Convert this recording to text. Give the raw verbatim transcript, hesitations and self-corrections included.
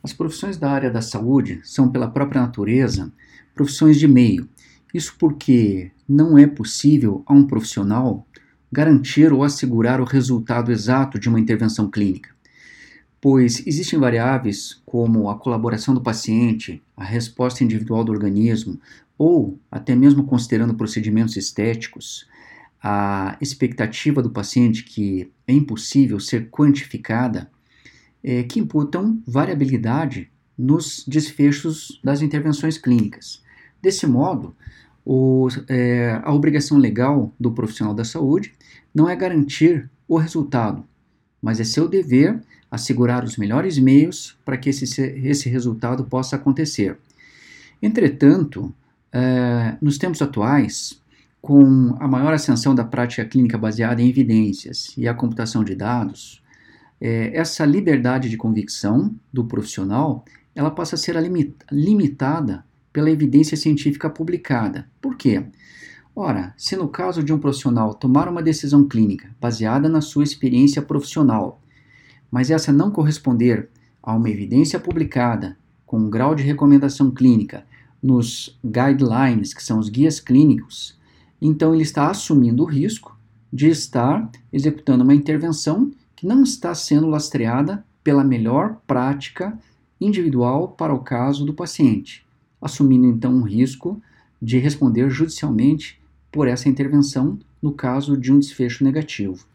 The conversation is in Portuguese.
As profissões da área da saúde são, pela própria natureza, profissões de meio. Isso porque não é possível a um profissional garantir ou assegurar o resultado exato de uma intervenção clínica, pois existem variáveis como a colaboração do paciente, a resposta individual do organismo ou até mesmo considerando procedimentos estéticos, a expectativa do paciente, que é impossível ser quantificada, é, que imputam variabilidade nos desfechos das intervenções clínicas. Desse modo, o, é, a obrigação legal do profissional da saúde não é garantir o resultado, mas é seu dever assegurar os melhores meios para que esse, esse resultado possa acontecer. Entretanto, é, nos tempos atuais, com a maior ascensão da prática clínica baseada em evidências e a computação de dados, é, essa liberdade de convicção do profissional ela passa a ser limitada pela evidência científica publicada. Por quê? Ora, se no caso de um profissional tomar uma decisão clínica baseada na sua experiência profissional, mas essa não corresponder a uma evidência publicada com um grau de recomendação clínica nos guidelines, que são os guias clínicos, então ele está assumindo o risco de estar executando uma intervenção que não está sendo lastreada pela melhor prática individual para o caso do paciente, assumindo então um risco de responder judicialmente por essa intervenção no caso de um desfecho negativo.